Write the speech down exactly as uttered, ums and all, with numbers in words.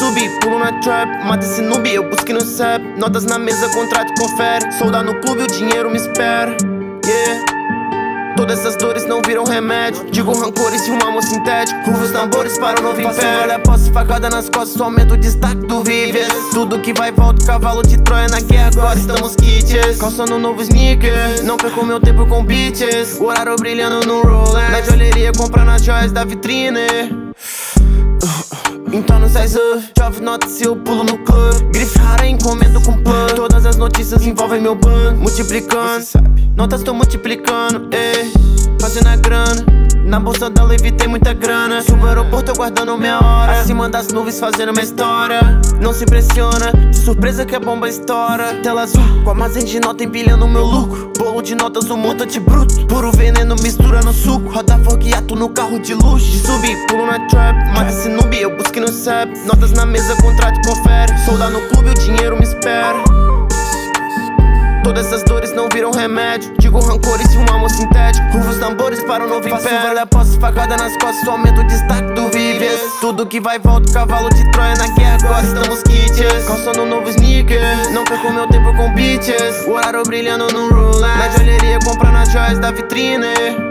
subir, pulo na trap, mata esse noob, eu busquei no sap. Notas na mesa, contrato, confere. Solda no clube, o dinheiro me espera. Yeah. Todas essas dores não viram remédio. Digo rancores e um amor sintético. Ruvo os tambores para o novo império. Olha, posse, facada nas costas, só aumenta o destaque do Vives. Tudo que vai volta, cavalo de Troia na guerra, agora estamos kits. Calçando um novo sneaker, não perco meu tempo com bitches. O horário brilhando no Rolex. Na joalheria, comprando as joias da vitrine. Então não sai surf, chove notas se eu pulo no club. Grife rara, encomendo com plug. Todas as notícias envolvem meu banco. Multiplicando, notas tô multiplicando, ei. Fazendo a grana, na bolsa da Levi tem muita grana. Subo ao aeroporto eu guardando minha hora. Acima das nuvens fazendo uma história. Não se impressiona, de surpresa que a bomba estoura. Tela azul, com armazém de nota empilhando meu lucro. Bolo de notas, um montante bruto. Puro veneno mistura no suco. Roda fogueato no carro de luxo. De subir, pulo na trap, mata esse noob, eu busquei no sap. Notas na mesa, contrato, confere. Solda no clube, o dinheiro me espera. Todas essas dores não viram remédio. Digo rancores e um amor sintético. Ruvo os tambores para o novo império. Faço velha posse, facada nas costas, só aumenta o destaque do Vives. Tudo que vai volta, cavalo de Troia na guerra, agora estamos kits. Calçando um novo sneaker, não perco meu tempo com bitches. O horário brilhando no Rolex. Na joalheria, comprando as joias da vitrine.